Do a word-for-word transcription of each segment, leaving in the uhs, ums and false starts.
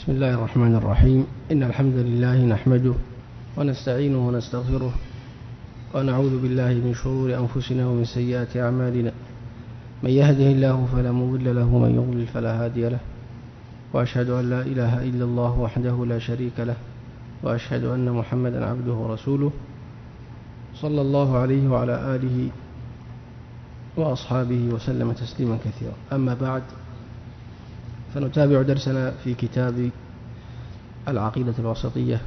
بسم الله الرحمن الرحيم. إن الحمد لله نحمده ونستعينه ونستغفره ونعوذ بالله من شرور أنفسنا ومن سيئات أعمالنا. من يهده الله فلا مضل له ومن يضلل فلا هادي له، وأشهد أن لا إله إلا الله وحده لا شريك له، وأشهد أن محمدا عبده ورسوله صلى الله عليه وعلى آله وأصحابه وسلم تسليما كثيرا. أما بعد، فنتابع درسنا في كتاب العقيدة الوسطية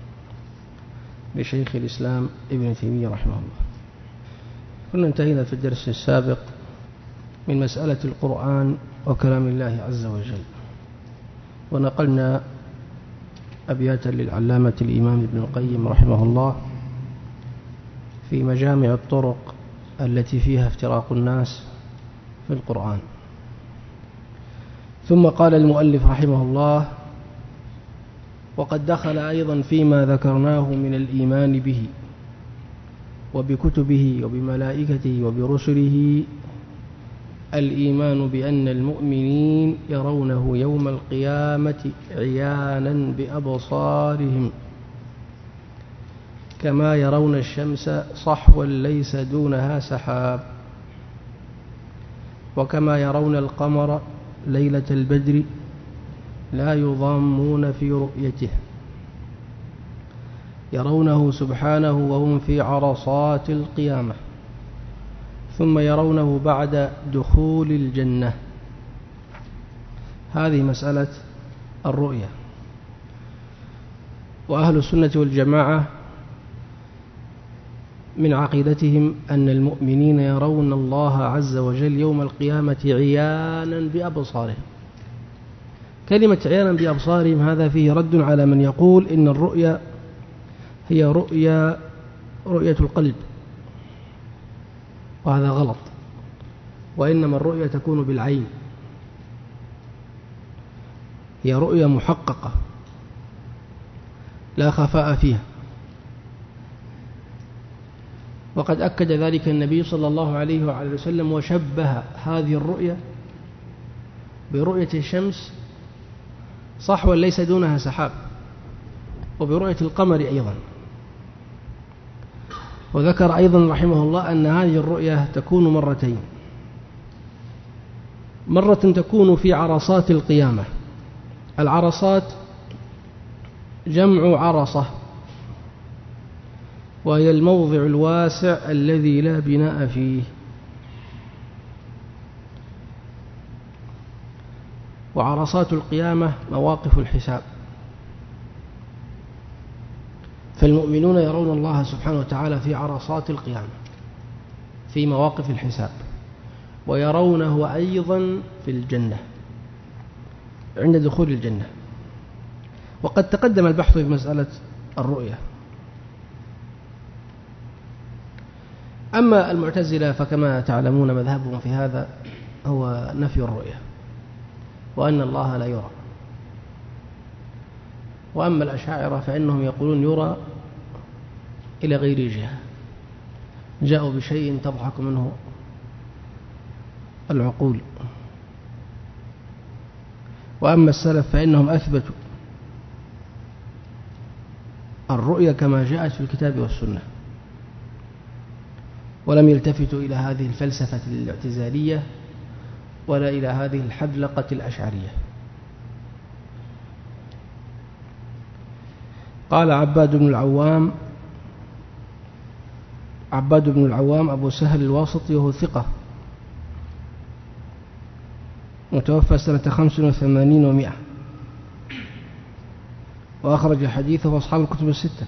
لشيخ الإسلام ابن تيمية رحمه الله. كنا انتهينا في الدرس السابق من مسألة القرآن وكلام الله عز وجل، ونقلنا أبياتا للعلامة الإمام ابن القيم رحمه الله في مجامع الطرق التي فيها افتراق الناس في القرآن. ثم قال المؤلف رحمه الله: وقد دخل أيضا فيما ذكرناه من الإيمان به وبكتبه وبملائكته وبرسله الإيمان بأن المؤمنين يرونه يوم القيامة عيانا بأبصارهم كما يرون الشمس صحوا ليس دونها سحاب، وكما يرون القمر ليلة البدر لا يضامون في رؤيته، يرونه سبحانه وهم في عرصات القيامة، ثم يرونه بعد دخول الجنة. هذه مسألة الرؤية. وأهل السنة والجماعة من عقيدتهم أن المؤمنين يرون الله عز وجل يوم القيامة عيانا بأبصارهم. كلمة عيانا بأبصارهم هذا فيه رد على من يقول إن الرؤية هي رؤية رؤية القلب، وهذا غلط، وإنما الرؤية تكون بالعين، هي رؤية محققة لا خفاء فيها. وقد أكد ذلك النبي صلى الله عليه وعلى وسلم، وشبه هذه الرؤية برؤية الشمس صحوا ليس دونها سحاب، وبرؤية القمر أيضا. وذكر أيضا رحمه الله أن هذه الرؤية تكون مرتين: مرة تكون في عرصات القيامة. العرصات جمع عرصة، وهي الموضع الواسع الذي لا بناء فيه. وعرصات القيامة مواقف الحساب، فالمؤمنون يرون الله سبحانه وتعالى في عرصات القيامة في مواقف الحساب، ويرونه أيضا في الجنة عند دخول الجنة. وقد تقدم البحث في مسألة الرؤية. أما المعتزلة فكما تعلمون مذهبهم في هذا هو نفي الرؤية، وأن الله لا يرى. وأما الأشاعرة فإنهم يقولون يرى إلى غير جهة، جاءوا بشيء تضحك منه العقول. وأما السلف فإنهم أثبتوا الرؤية كما جاءت في الكتاب والسنة، ولم يلتفتوا إلى هذه الفلسفة الاعتزالية ولا إلى هذه الحذلقة الأشعرية. قال عباد بن العوام عباد بن العوام أبو سهل الواسطي، وهو ثقة، متوفى سنة خمس وثمانين ومائة، وأخرج حديثه أصحاب الكتب الستة.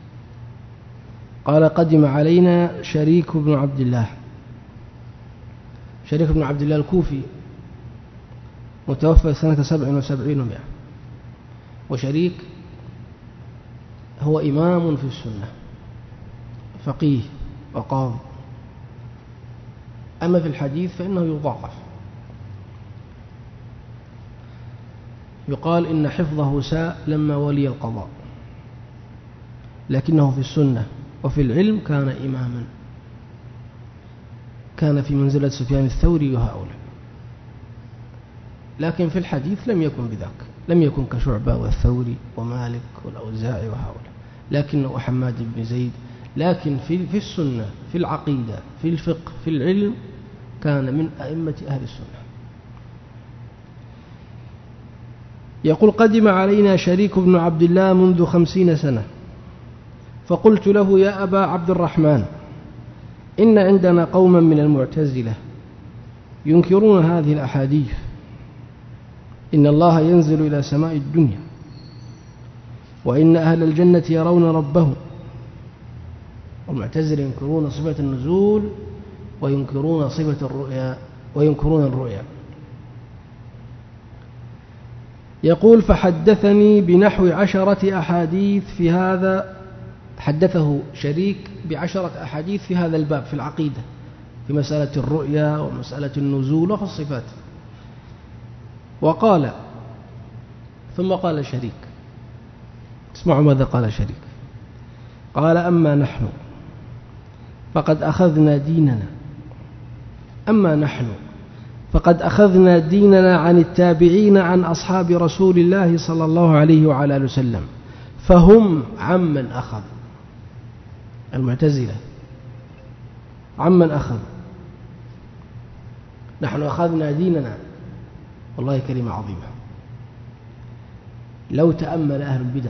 قال: قدم علينا شريك بن عبد الله شريك بن عبد الله الكوفي، متوفى سنة سبع وسبعين ومائة. وشريك هو إمام في السنة، فقيه وقاضي. أما في الحديث فإنه يضاعف، يقال إن حفظه ساء لما ولي القضاء، لكنه في السنة وفي العلم كان إماما، كان في منزلة سفيان الثوري وهؤلاء. لكن في الحديث لم يكن بذاك. لم يكن كشعبة والثوري ومالك والأوزاعي وهؤلاء، لكنه حماد بن زيد. لكن في في السنة، في العقيدة، في الفقه، في العلم، كان من أئمة أهل السنة. يقول: قدم علينا شريك بن عبد الله منذ خمسين سنة، فقلت له: يا أبا عبد الرحمن، إن عندنا قوما من المعتزلة ينكرون هذه الأحاديث، إن الله ينزل إلى سماء الدنيا، وإن أهل الجنة يرون ربهم. والمعتزلة ينكرون صفة النزول وينكرون صفة الرؤيا وينكرون الرؤيا. يقول: فحدثني بنحو عشرة أحاديث في هذا، حدثه شريك بعشرة أحاديث في هذا الباب في العقيدة، في مسألة الرؤيا ومسألة النزول وفي الصفات. وقال، ثم قال شريك، اسمعوا ماذا قال شريك. قال: أما نحن فقد أخذنا ديننا أما نحن فقد أخذنا ديننا عن التابعين عن أصحاب رسول الله صلى الله عليه وعلى آله وسلم، فهم عمن أخذ. المعتزلة عمن أخذ، نحن أخذنا ديننا. والله كلمة عظيمة. لو تأمل أهل البدع،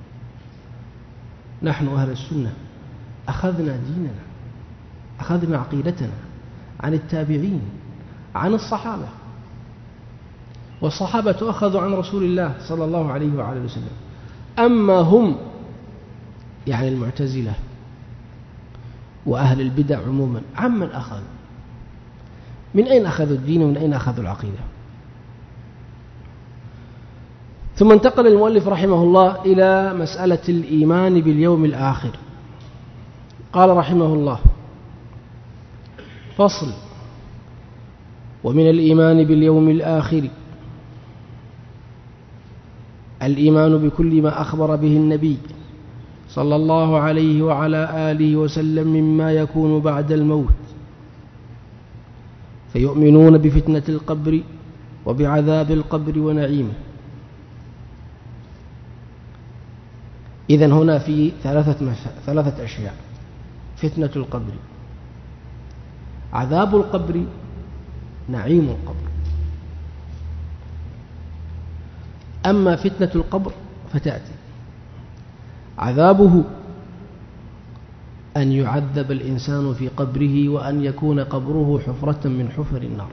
نحن أهل السنة أخذنا ديننا، أخذنا عقيدتنا عن التابعين عن الصحابة، والصحابة أخذوا عن رسول الله صلى الله عليه وعلى وسلم. أما هم، يعني المعتزلة وأهل البدع عموما، عمن أخذوا؟ من أين أخذوا الدين ومن أين أخذوا العقيدة؟ ثم انتقل المؤلف رحمه الله إلى مسألة الإيمان باليوم الآخر. قال رحمه الله: فصل: ومن الإيمان باليوم الآخر الإيمان بكل ما أخبر به النبي صلى الله عليه وعلى آله وسلم مما يكون بعد الموت، فيؤمنون بفتنة القبر وبعذاب القبر ونعيمه. إذن هنا في ثلاثة, ثلاثة أشياء: فتنة القبر، عذاب القبر، نعيم القبر. أما فتنة القبر فتأتي عذابه أن يعذب الإنسان في قبره وأن يكون قبره حفرة من حفر النار.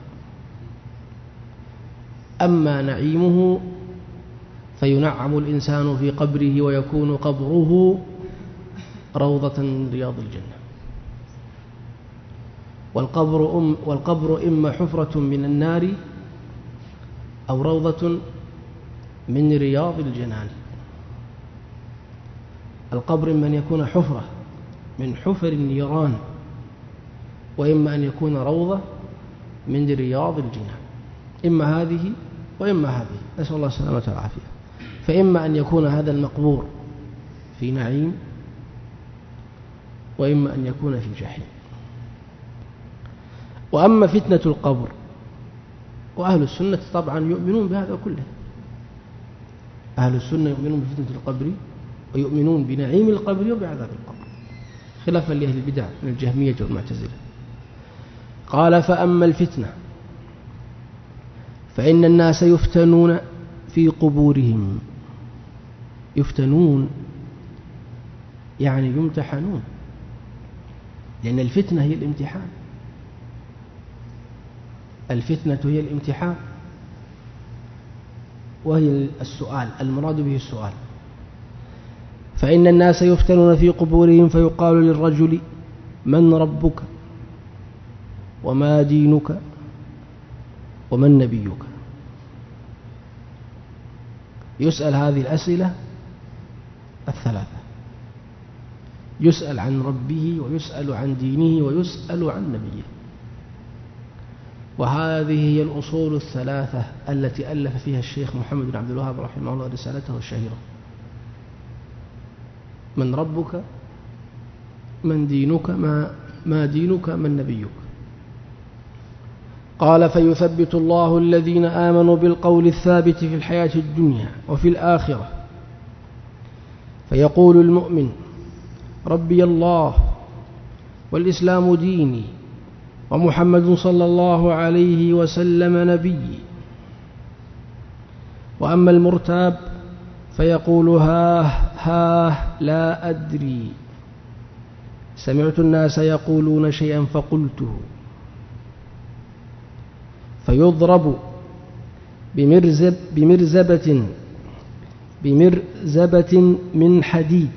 أما نعيمه فينعم الإنسان في قبره ويكون قبره روضة من رياض الجنة. والقبر, أم والقبر إما حفرة من النار أو روضة من رياض الجنان. القبر إما أن يكون حفرة من حفر النيران، وإما أن يكون روضة من رياض الجنان. إما هذه وإما هذه، نسأل الله السلامة والعافية. فإما أن يكون هذا المقبور في نعيم، وإما أن يكون في جحيم. وأما فتنة القبر، وأهل السنة طبعا يؤمنون بهذا كله. أهل السنة يؤمنون بفتنة القبر ويؤمنون بنعيم القبر وبعذاب القبر، خلافا لأهل البدع من الجهمية والمعتزلة. قال: فأما الفتنة فإن الناس يفتنون في قبورهم. يفتنون يعني يمتحنون، لأن الفتنة هي الامتحان. الفتنة هي الامتحان، وهي السؤال، المراد به السؤال. فإن الناس يفتنون في قبورهم، فيقال للرجل: من ربك وما دينك ومن نبيك؟ يسأل هذه الأسئلة الثلاثة: يسأل عن ربه، ويسأل عن دينه، ويسأل عن نبيه. وهذه هي الأصول الثلاثة التي ألف فيها الشيخ محمد بن عبد الوهاب رحمه الله رسالته الشهيرة: من ربك، من دينك، ما, ما دينك، من نبيك. قال: فيثبت الله الذين آمنوا بالقول الثابت في الحياة الدنيا وفي الآخرة، فيقول المؤمن: ربي الله والإسلام ديني ومحمد صلى الله عليه وسلم نبيي. وأما المرتاب فيقول: هاه هاه لا أدري، سمعت الناس يقولون شيئا فقلته. فيضرب بمرزب بمرزبة بمرزبة من حديد،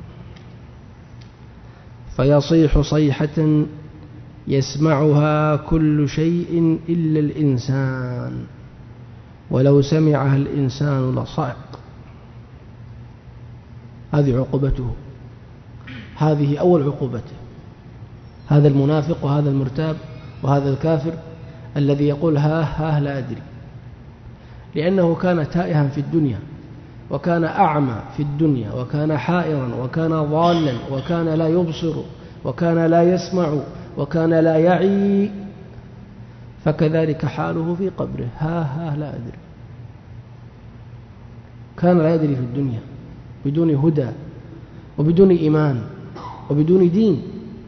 فيصيح صيحة يسمعها كل شيء إلا الإنسان، ولو سمعها الإنسان لصعق. هذه عقوبته، هذه أول عقوبته. هذا المنافق وهذا المرتاب وهذا الكافر الذي يقول: ها ها لا أدري، لأنه كان تائها في الدنيا، وكان أعمى في الدنيا، وكان حائرا، وكان ضالا، وكان لا يبصر، وكان لا يسمع، وكان لا يعي. فكذلك حاله في قبره: ها ها لا أدري. كان لا يدري في الدنيا بدون هدى وبدون إيمان وبدون دين،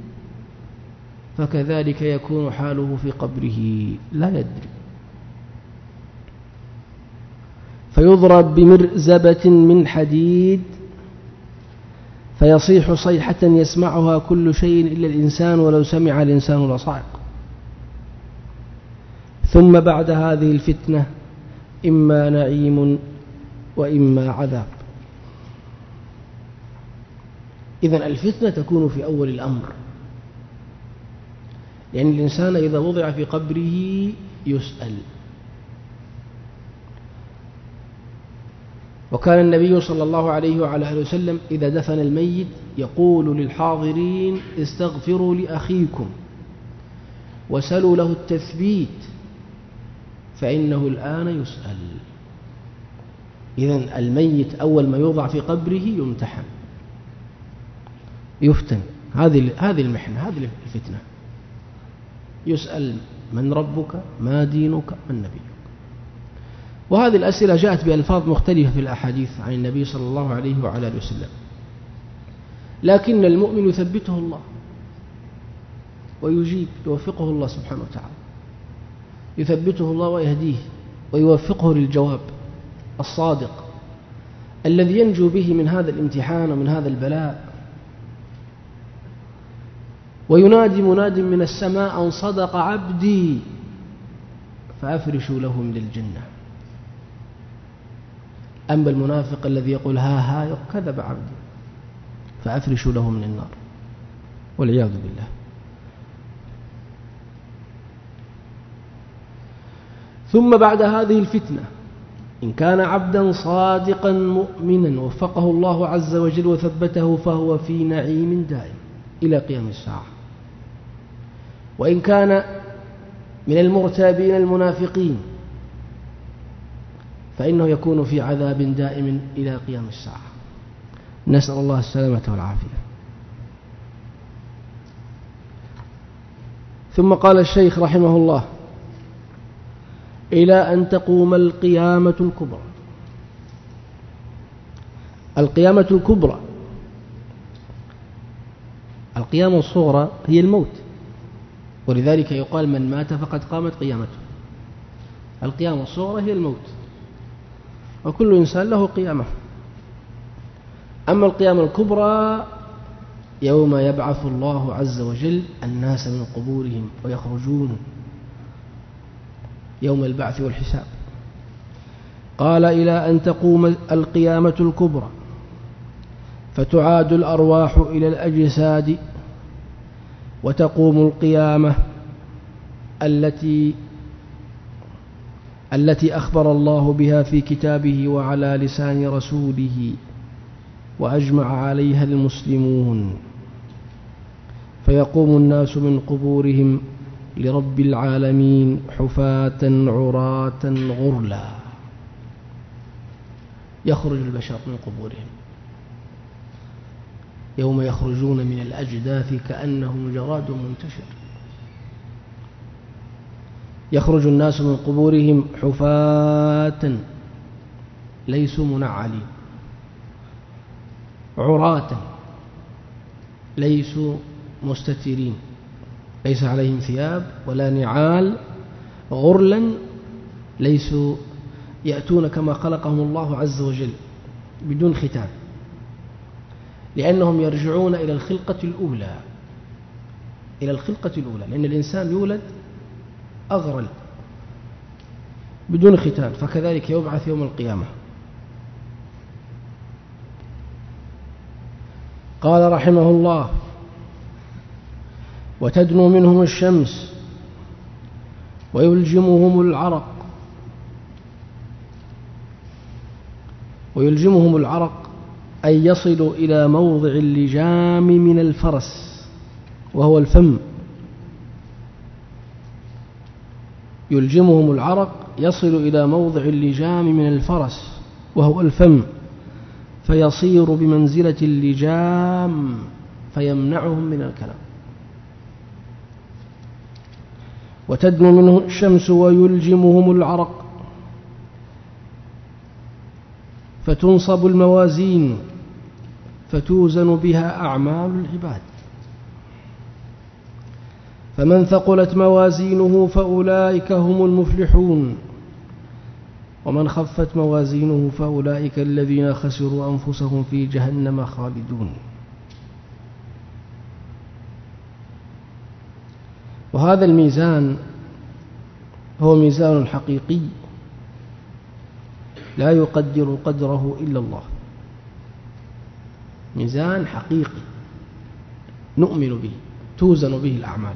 فكذلك يكون حاله في قبره لا يدري. فيضرب بمرزبة من حديد فيصيح صيحة يسمعها كل شيء إلا الإنسان، ولو سمع الإنسان لصعق. ثم بعد هذه الفتنة إما نعيم وإما عذاب. إذن الفتنة تكون في أول الأمر، لأن الإنسان إذا وضع في قبره يسأل. وكان النبي صلى الله عليه وعلى آله وسلم إذا دفن الميت يقول للحاضرين: استغفروا لأخيكم وسلوا له التثبيت فإنه الآن يسأل. إذن الميت أول ما يوضع في قبره يمتحن، يفتن. هذه هذه المحنة، هذه الفتنة. يسأل: من ربك؟ ما دينك؟ من نبيك؟ وهذه الأسئلة جاءت بألفاظ مختلفة في الأحاديث عن النبي صلى الله عليه وعلى آله وسلم، لكن المؤمن يثبته الله ويجيب، يوفقه الله سبحانه وتعالى، يثبته الله ويهديه ويوفقه للجواب الصادق الذي ينجو به من هذا الامتحان ومن هذا البلاء. وينادي مناد من السماء: أن صدق عبدي فأفرشوا له من الجنة. أما المنافق الذي يقول: ها ها كذب عبدي فأفرشوا له من النار، والعياذ بالله. ثم بعد هذه الفتنة إن كان عبدا صادقا مؤمنا وفقه الله عز وجل وثبته فهو في نعيم دائم إلى قيام الساعة. وإن كان من المرتابين المنافقين فإنه يكون في عذاب دائم إلى قيام الساعة. نسأل الله السلامة والعافية. ثم قال الشيخ رحمه الله: إلى أن تقوم القيامة الكبرى. القيامة الكبرى، القيامة الصغرى هي الموت، ولذلك يقال: من مات فقد قامت قيامته. القيامة الصغرى هي الموت، وكل إنسان له قيامة. أما القيامة الكبرى يوم يبعث الله عز وجل الناس من قبورهم ويخرجون يوم البعث والحساب. قال: إلى أن تقوم القيامة الكبرى فتعاد الأرواح إلى الأجساد، وتقوم القيامة التي التي أخبر الله بها في كتابه وعلى لسان رسوله وأجمع عليها المسلمون، فيقوم الناس من قبورهم لرب العالمين حفاة عراة غرلا. يخرج البشر من قبورهم يوم يخرجون من الأجداث كأنهم جراد منتشر. يخرج الناس من قبورهم حفاة ليسوا منعلين عراة ليسوا مستترين ليس عليهم ثياب ولا نعال غرلا ليسوا يأتون كما خلقهم الله عز وجل بدون ختان لأنهم يرجعون إلى الخلقة الأولى إلى الخلقة الأولى لأن الإنسان يولد أغرل بدون ختان فكذلك يبعث يوم القيامة. قال رحمه الله وتدنو منهم الشمس ويلجمهم العرق ويلجمهم العرق أي يصل إلى موضع اللجام من الفرس وهو الفم يلجمهم العرق يصل إلى موضع اللجام من الفرس وهو الفم فيصير بمنزلة اللجام فيمنعهم من الكلام. وتدنو منه الشمس ويلجمهم العرق فتنصب الموازين فتوزن بها أعمال العباد فمن ثقلت موازينه فأولئك هم المفلحون ومن خفت موازينه فأولئك الذين خسروا أنفسهم في جهنم خالدون. وهذا الميزان هو ميزان حقيقي لا يقدر قدره إلا الله ميزان حقيقي نؤمن به توزن به الأعمال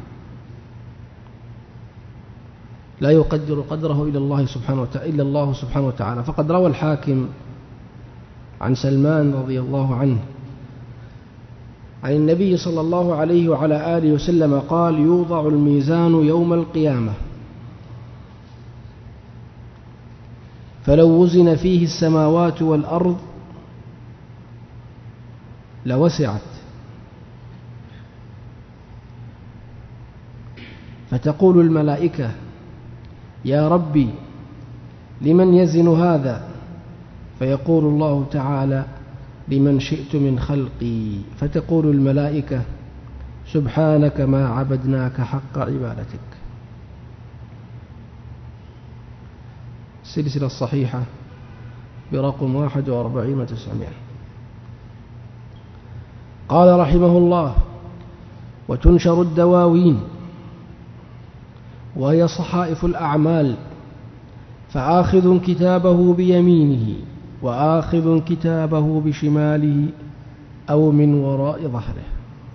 لا يقدر قدره إلا الله سبحانه وتعالى إلا الله سبحانه وتعالى. فقد روى الحاكم عن سلمان رضي الله عنه عن النبي صلى الله عليه وعلى آله وسلم قال يوضع الميزان يوم القيامة فلو وزن فيه السماوات والأرض لوسعت فتقول الملائكة يا ربي لمن يزن هذا فيقول الله تعالى لمن شئت من خلقي فتقول الملائكة سبحانك ما عبدناك حق عبادتك. السلسلة الصحيحة برقم واحد وأربعين وتسعمائة. قال رحمه الله وتنشر الدواوين وهي صحائف الأعمال فآخذ كتابه بيمينه وآخذ كتابه بشماله أو من وراء ظهره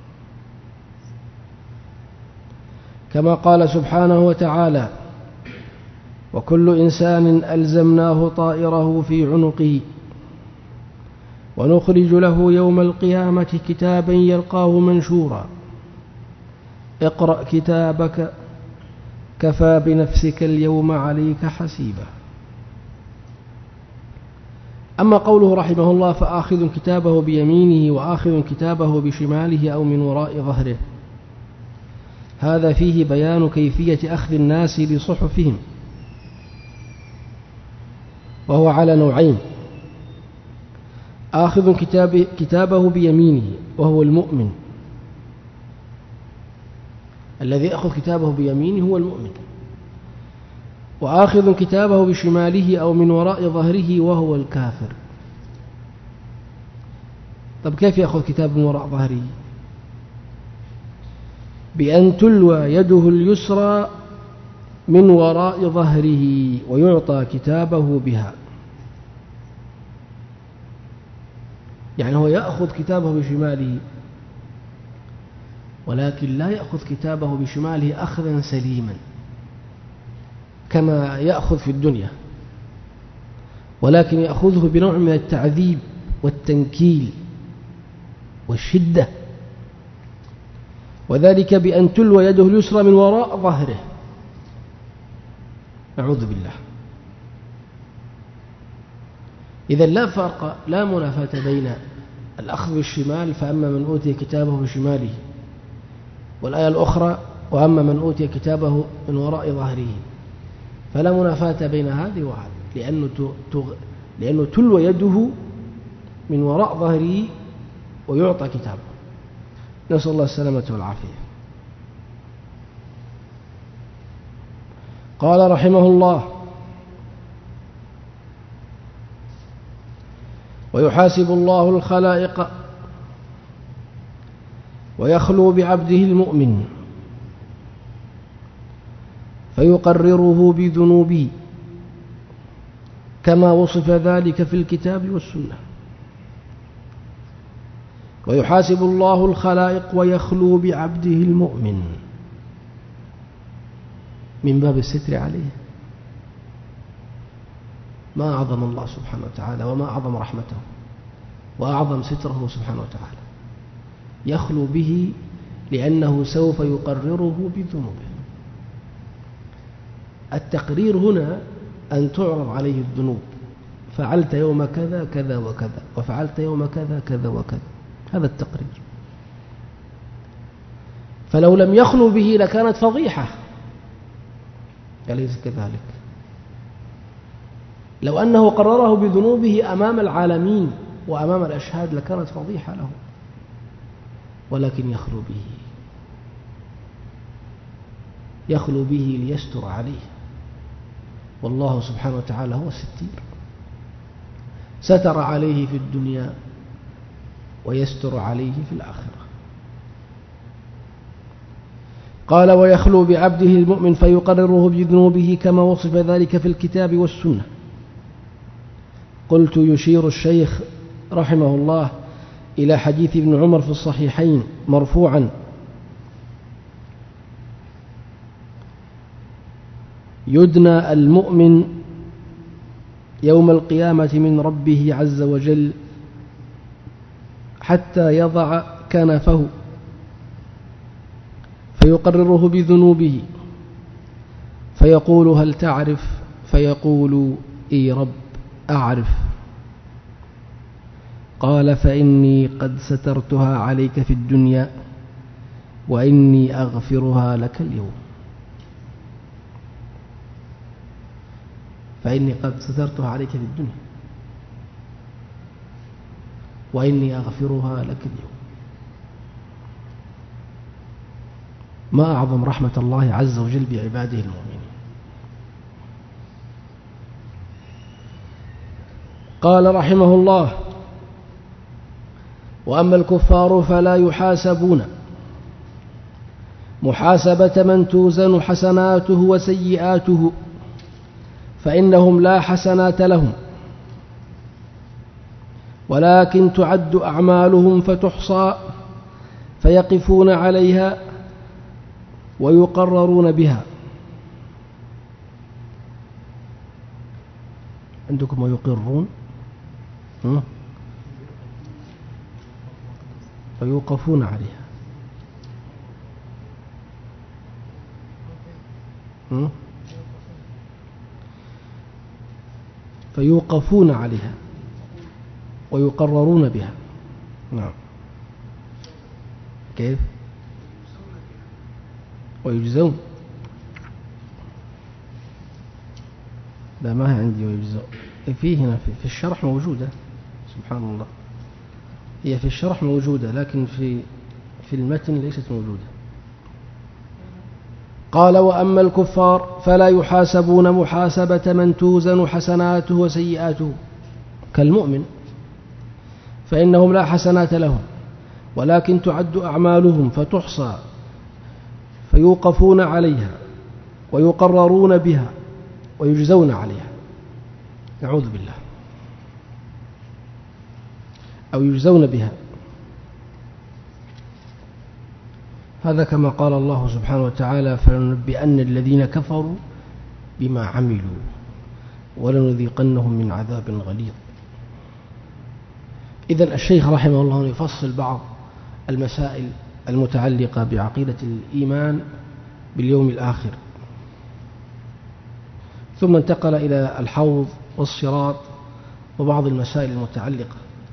كما قال سبحانه وتعالى وكل إنسان ألزمناه طائره في عنقه ونخرج له يوم القيامة كتابا يلقاه منشورا اقرأ كتابك كفى بنفسك اليوم عليك حسيبا. أما قوله رحمه الله فآخذ كتابه بيمينه وآخذ كتابه بشماله أو من وراء ظهره هذا فيه بيان كيفية أخذ الناس لصحفهم وهو على نوعين آخذ كتاب كتابه بيمينه وهو المؤمن الذي يأخذ كتابه بيمينه هو المؤمن وآخذ كتابه بشماله أو من وراء ظهره وهو الكافر. طب كيف يأخذ كتاب من وراء ظهره؟ بأن تلوى يده اليسرى من وراء ظهره ويعطى كتابه بها يعني هو يأخذ كتابه بشماله ولكن لا يأخذ كتابه بشماله أخذا سليما كما يأخذ في الدنيا ولكن يأخذه بنوع من التعذيب والتنكيل والشدة وذلك بأن تلوى يده اليسرى من وراء ظهره أعوذ بالله. إذا لا فرق لا منافاة بين الأخذ بالشمال فأما من أوتي كتابه بشماله والآية الأخرى وأما من أوتي كتابه من وراء ظهره فلا منافاة بين هذه وهذه، لأنه, لأنه تلو يده من وراء ظهره ويعطى كتابه. نسأل الله السلامة والعافية. قال رحمه الله: ويحاسب الله الخلائق ويخلو بعبده المؤمن فيقرره بذنوبه كما وصف ذلك في الكتاب والسنة. ويحاسب الله الخلائق ويخلو بعبده المؤمن من باب الستر عليه. ما أعظم الله سبحانه وتعالى، وما أعظم رحمته، وأعظم ستره سبحانه وتعالى. يخلو به لأنه سوف يقرره بذنوبه. التقرير هنا أن تعرض عليه الذنوب: فعلت يوم كذا كذا وكذا، وفعلت يوم كذا كذا وكذا. هذا التقرير. فلو لم يخلو به لكانت فضيحة، أليس كذلك؟ لو أنه قرره بذنوبه أمام العالمين وأمام الأشهاد لكانت فضيحة له، ولكن يخلو به، يخلو به ليستر عليه. والله سبحانه وتعالى هو الستير، ستر عليه في الدنيا ويستر عليه في الآخرة. قال: ويخلو بعبده المؤمن فيقرره بذنوبه كما وصف ذلك في الكتاب والسنة. قلت: يشير الشيخ رحمه الله إلى حديث ابن عمر في الصحيحين مرفوعا: يدنى المؤمن يوم القيامة من ربه عز وجل حتى يضع كنفه فيقرره بذنوبه فيقول: هل تعرف؟ فيقول: إي رب أعرف. قال: فإني قد سترتها عليك في الدنيا وإني أغفرها لك اليوم. فإني قد سترتها عليك في الدنيا وإني أغفرها لك اليوم. ما أعظم رحمة الله عز وجل بعباده المؤمنين. قال رحمه الله: وأما الكفار فلا يحاسبون محاسبة من توزن حسناته وسيئاته، فإنهم لا حسنات لهم، ولكن تعد أعمالهم فتحصى فيقفون عليها ويقررون بها. عندكم ويقرون فيوقفون عليها. فيوقفون عليها ويقررون بها. نعم. كيف؟ ويجزون. لا، ما هي عندي ويجزون. فيه هنا في الشرح موجودة، سبحان الله، هي في الشرح موجودة لكن في في المتن ليست موجودة. قال: وأما الكفار فلا يحاسبون محاسبة من توزن حسناته وسيئاته كالمؤمن، فإنهم لا حسنات لهم، ولكن تعد أعمالهم فتحصى فيوقفون عليها ويقررون بها ويجزون عليها. نعوذ بالله. أو يجزون بها. هذا كما قال الله سبحانه وتعالى: فلننبئن الذين كفروا بما عملوا ولنذيقنهم من عذاب غليظ. إذن الشيخ رحمه الله يفصل بعض المسائل المتعلقة بعقيدة الإيمان باليوم الآخر، ثم انتقل إلى الحوض والصراط وبعض المسائل المتعلقة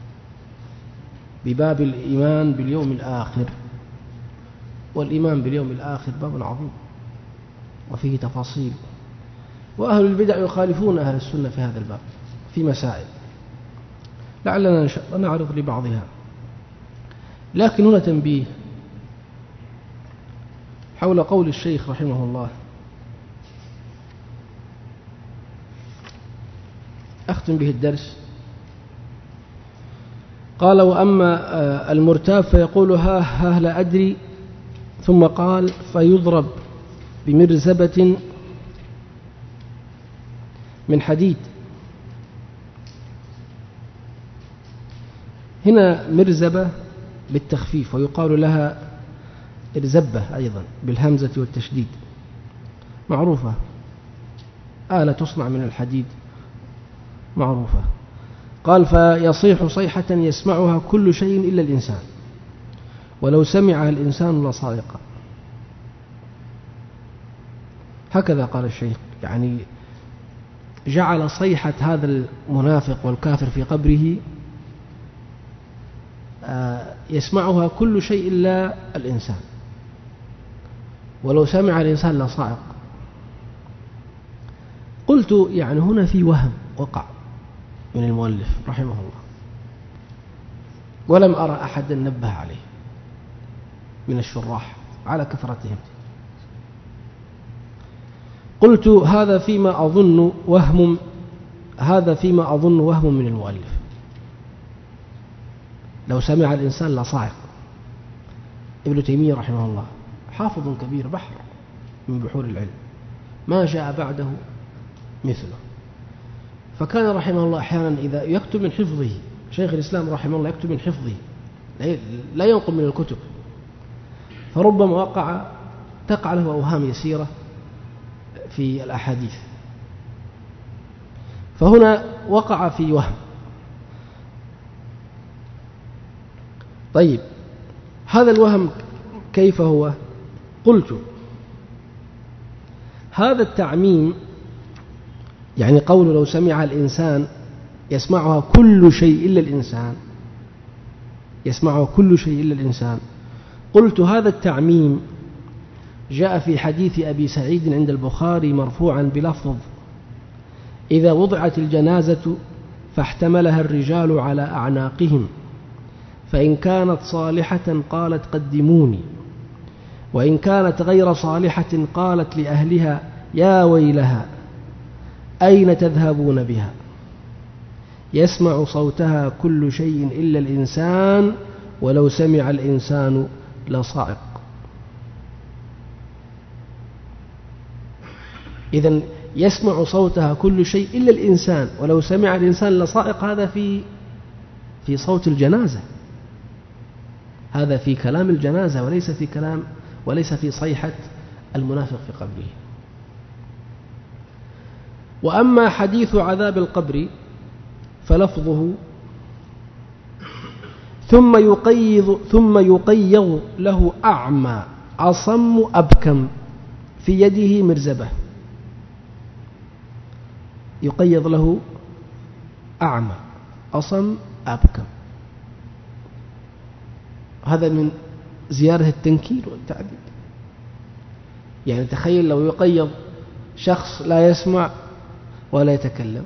بباب الإيمان باليوم الآخر. والإيمان باليوم الآخر باب عظيم وفيه تفاصيل، وأهل البدع يخالفون أهل السنة في هذا الباب في مسائل لعلنا إن شاء الله نعرض لبعضها. لكن هنا تنبيه حول قول الشيخ رحمه الله. أختم به الدرس. قال: وأما المرتاب فيقول ها ها لا أدري، ثم قال: فيضرب بمرزبة من حديد. هنا مرزبة بالتخفيف، ويقال لها إرزبة أيضا بالهمزة والتشديد، معروفة، آلة تصنع من الحديد معروفة. قال: فيصيح صيحة يسمعها كل شيء إلا الإنسان، ولو سمعها الإنسان لصائق. هكذا قال الشيخ، يعني جعل صيحة هذا المنافق والكافر في قبره يسمعها كل شيء إلا الإنسان، ولو سمع الإنسان لصائق. قلت يعني هنا في وهم وقع من المؤلف رحمه الله، ولم أرى أحدا نبه عليه من الشراح على كثرتهم. قلت: هذا فيما أظن وهم هذا فيما أظن وهم من المؤلف. لو سمع الإنسان لصاعق. ابن تيمية رحمه الله حافظ كبير، بحر من بحور العلم، ما جاء بعده مثله. فكان رحمه الله أحيانا إذا يكتب من حفظه، شيخ الإسلام رحمه الله يكتب من حفظه لا ينقل من الكتب، فربما وقع تقع له أوهام يسيرة في الأحاديث، فهنا وقع في وهم. طيب، هذا الوهم كيف هو؟ قلت: هذا التعميم، يعني قول لو سمع الإنسان يسمعها كل شيء إلا الإنسان، يسمعها كل شيء إلا الإنسان. قلت: هذا التعميم جاء في حديث أبي سعيد عند البخاري مرفوعا بلفظ: إذا وضعت الجنازة فاحتملها الرجال على أعناقهم، فإن كانت صالحة قالت قدموني، وإن كانت غير صالحة قالت لأهلها يا ويلها أين تذهبون بها، يسمع صوتها كل شيء إلا الإنسان، ولو سمع الإنسان لصائق. إذن يسمع صوتها كل شيء إلا الإنسان، ولو سمع الإنسان لصائق. هذا في في صوت الجنازة، هذا في كلام الجنازة، وليس في كلام وليس في صيحة المنافق في قبره. وأما حديث عذاب القبر فلفظه: ثم يقيض ثم يقيض له أعمى أصم أبكم في يده مرزبة. يقيض له أعمى أصم أبكم، هذا من زيارة التنكير والتعديد. يعني تخيل لو يقيض شخص لا يسمع ولا يتكلم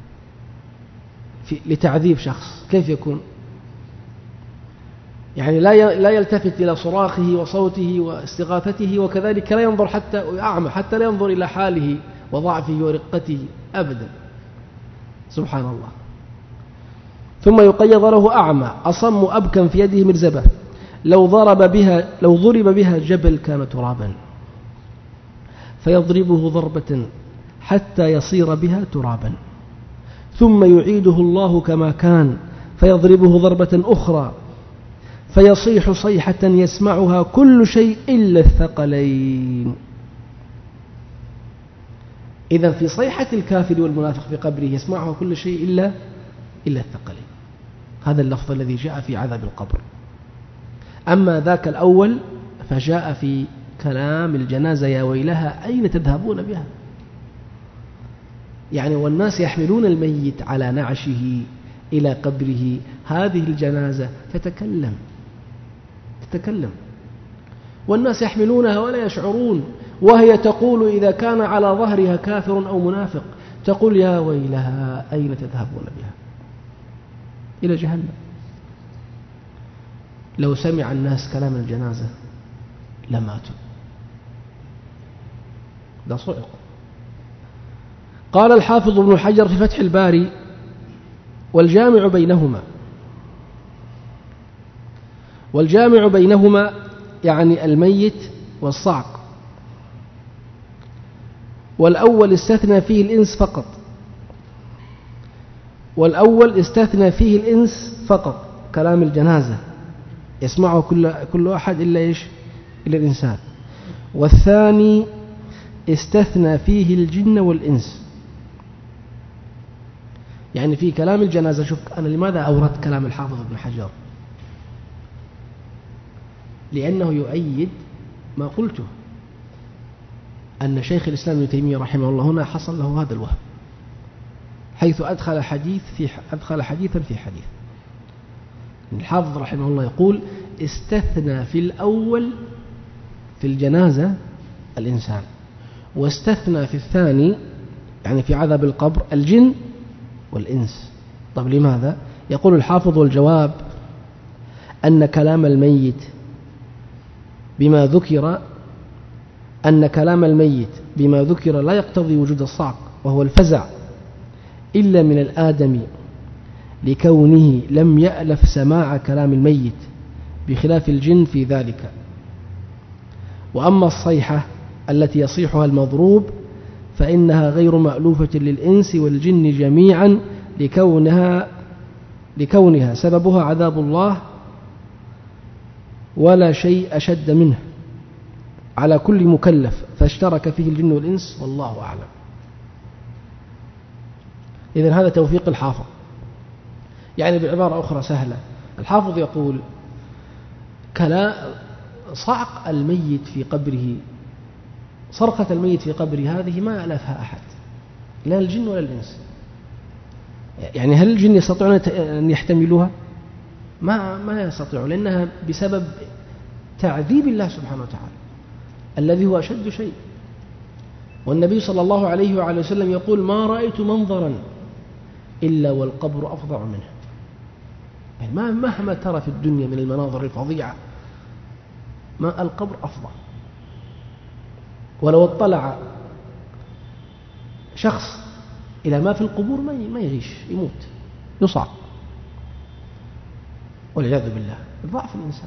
في لتعذيب شخص، كيف يكون؟ يعني لا لا يلتفت إلى صراخه وصوته واستغاثته، وكذلك لا ينظر حتى أعمى، حتى لا ينظر إلى حاله وضعفه ورقته أبدا. سبحان الله. ثم يقيض له أعمى أصم أبكم في يده مرزبة، لو ضرب بها لو ضرب بها جبل كان ترابا، فيضربه ضربة حتى يصير بها ترابا، ثم يعيده الله كما كان فيضربه ضربة أخرى، فيصيح صيحة يسمعها كل شيء إلا الثقلين. إذا في صيحة الكافر والمنافق في قبره يسمعها كل شيء إلا إلا الثقلين. هذا اللفظ الذي جاء في عذاب القبر. أما ذاك الأول فجاء في كلام الجنازة: يا ويلها أين تذهبون بها. يعني والناس يحملون الميت على نعشه إلى قبره، هذه الجنازة تتكلم تتكلم والناس يحملونها ولا يشعرون، وهي تقول إذا كان على ظهرها كافر أو منافق تقول يا ويلها أين تذهبون بها؟ إلى جهنم. لو سمع الناس كلام الجنازة لماتوا، ده صعق. قال الحافظ ابن حجر في فتح الباري: والجامع بينهما والجامع بينهما يعني الميت والصعق. والأول استثنى فيه الإنس فقط والأول استثنى فيه الإنس فقط كلام الجنازة يسمعه كل كل أحد إلا إيش؟ إلا الإنسان. والثاني استثنى فيه الجن والإنس. يعني في كلام الجنازة، شوف أنا لماذا أوردت كلام الحافظ ابن حجر؟ لأنه يؤيد ما قلته، أن شيخ الإسلام ابن تيمية رحمه الله هنا حصل له هذا الوهم، حيث أدخل حديث في أدخل حديثا في حديث. الحافظ رحمه الله يقول: استثنى في الأول في الجنازة الإنسان، واستثنى في الثاني يعني في عذاب القبر الجن والإنس. طب لماذا؟ يقول الحافظ: والجواب أن كلام الميت بما ذكر أن كلام الميت بما ذكر لا يقتضي وجود الصعق وهو الفزع إلا من الآدمي، لكونه لم يألف سماع كلام الميت، بخلاف الجن في ذلك. وأما الصيحة التي يصيحها المضروب فإنها غير مألوفة للإنس والجن جميعا، لكونها لكونها سببها عذاب الله، ولا شيء أشد منه على كل مكلف، فاشترك فيه الجن والإنس والله أعلم. إذن هذا توفيق الحافظ. يعني بعبارة أخرى سهلة، الحافظ يقول: كلا صعق الميت في قبره، صرخة الميت في قبره هذه ما ألفها أحد، لا الجن ولا الإنس. يعني هل الجن يستطيعون أن يحتملوها؟ ما ما يستطيعون، لأنها بسبب تعذيب الله سبحانه وتعالى الذي هو أشد شيء. والنبي صلى الله عليه وعلى وسلم يقول: ما رأيت منظرا إلا والقبر أفظع منه. يعني مهما ترى في الدنيا من المناظر الفظيعة، ما القبر أفظع. ولو اطلع شخص إلى ما في القبور ما يعيش، يموت، يصعق، والعياذ بالله، ضعف الإنسان،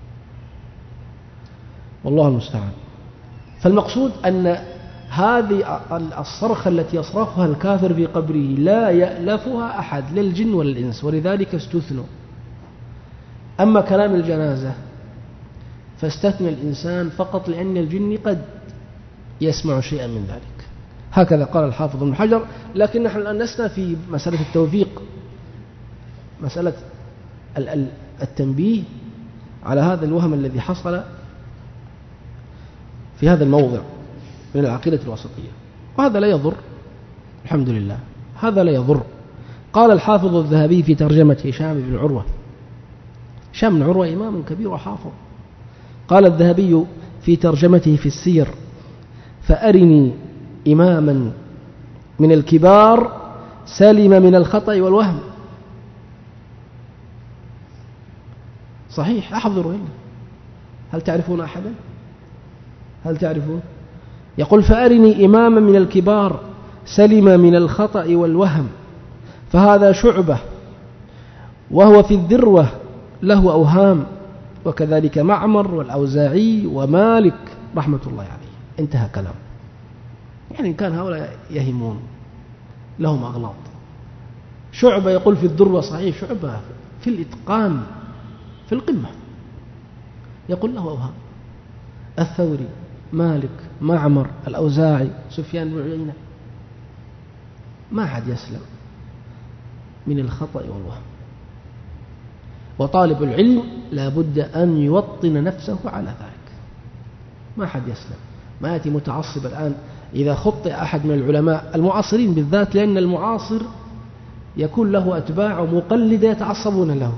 والله المستعان. فالمقصود أن هذه الصرخة التي يصرخها الكافر في قبره لا يألفها أحد، لا الجن ولا الإنس، ولذلك استثنوا. أما كلام الجنازة فاستثنى الإنسان فقط، لأن الجن قد يسمع شيئا من ذلك. هكذا قال الحافظ ابن حجر. لكن نحن الآن لسنا في مسألة التوفيق، مسألة التنبيه على هذا الوهم الذي حصل في هذا الموضع من العقيدة الوسطية، وهذا لا يضر، الحمد لله، هذا لا يضر. قال الحافظ الذهبي في ترجمة هشام بن عروة، هشام بن عروة إمام كبير وحافظ، قال الذهبي في ترجمته في السير: فأرني إماما من الكبار سلم من الخطأ والوهم. صحيح، أحضروا هنا، هل تعرفون أحدا؟ هل تعرفون؟ يقول: فأرني إماما من الكبار سلم من الخطأ والوهم، فهذا شعبة وهو في الذروة له أوهام، وكذلك معمر والأوزاعي ومالك رحمة الله عليه. انتهى كلام. يعني كان هؤلاء يهمون، لهم أغلاط. شعبة يقول في الذروة، صحيح، شعبة في الإتقان في القمة، يقول له أوهام. الثوري، مالك، معمر، الأوزاعي، سفيان بن عيينة، ما حد يسلم من الخطأ والوهم. وطالب العلم لا بد أن يوطن نفسه على ذلك، ما حد يسلم. ما يأتي متعصب الآن إذا خطئ أحد من العلماء المعاصرين بالذات، لأن المعاصر يكون له أتباع مقلدة يتعصبون له،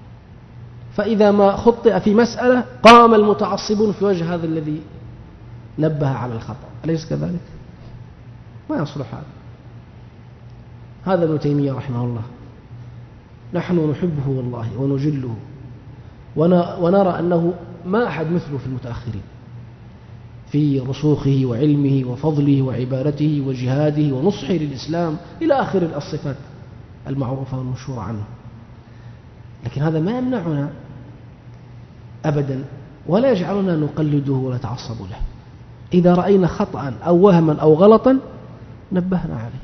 فإذا ما خطئ في مسألة قام المتعصبون في وجه هذا الذي نبه على الخطأ، أليس كذلك؟ ما يصلح هذا. هذا ابن تيمية رحمه الله، نحن نحبه والله ونجله ونرى أنه ما أحد مثله في المتأخرين في رسوخه وعلمه وفضله وعبادته وجهاده ونصحه للإسلام إلى آخر الصفات المعروفة والمشهورة عنه. لكن هذا ما يمنعنا أبدا ولا يجعلنا نقلده ولا نتعصب له. إذا رأينا خطأ أو وهما أو غلطا نبهنا عليه،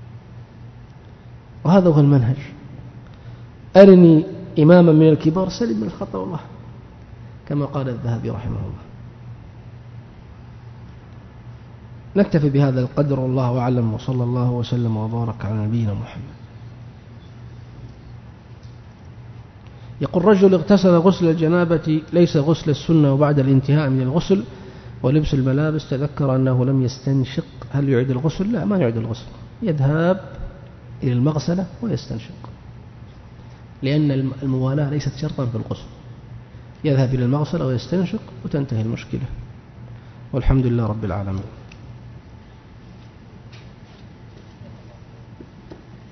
وهذا هو المنهج. أرني إماما من الكبار سلم من الخطأ والله، كما قال الذهبي رحمه الله. نكتفي بهذا القدر والله أعلم، وصلى الله وسلم وبارك على نبينا محمد. يقول رجل اغتسل غسل الجنابة ليس غسل السنة، وبعد الانتهاء من الغسل ولبس الملابس تذكر أنه لم يستنشق، هل يعيد الغسل؟ لا، ما يعيد الغسل، يذهب إلى المغسلة ويستنشق، لأن الموالاة ليست شرطا في الغسل. يذهب إلى المغسلة ويستنشق وتنتهي المشكلة، والحمد لله رب العالمين.